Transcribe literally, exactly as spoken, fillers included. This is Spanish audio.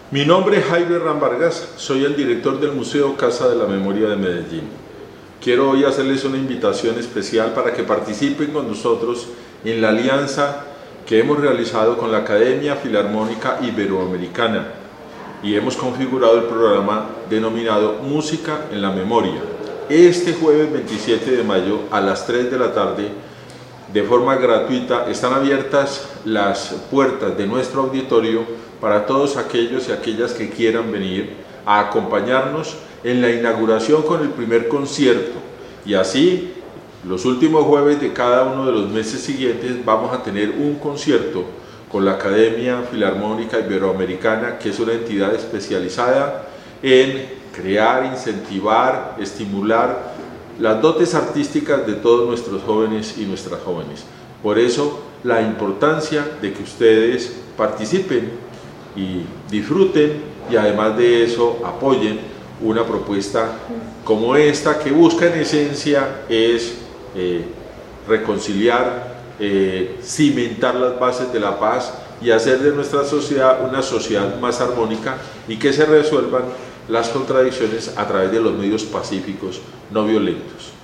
Mi nombre es Jairo Herrán Vargas, soy el director del Museo Casa de la Memoria de Medellín. Quiero hoy hacerles una invitación especial para que participen con nosotros en la alianza que hemos realizado con la Academia Filarmónica Iberoamericana y hemos configurado el programa denominado Música en la Memoria. Este jueves veintisiete de mayo a las tres de la tarde, de forma gratuita, están abiertas las puertas de nuestro auditorio para todos aquellos y aquellas que quieran venir a acompañarnos en la inauguración con el primer concierto. Y así, los últimos jueves de cada uno de los meses siguientes vamos a tener un concierto con la Academia Filarmónica Iberoamericana, que es una entidad especializada en crear, incentivar, estimular las dotes artísticas de todos nuestros jóvenes y nuestras jóvenes. Por eso, la importancia de que ustedes participen y disfruten y además de eso apoyen una propuesta como esta, que busca en esencia es eh, reconciliar, eh, cimentar las bases de la paz y hacer de nuestra sociedad una sociedad más armónica y que se resuelvan las contradicciones a través de los medios pacíficos, no violentos.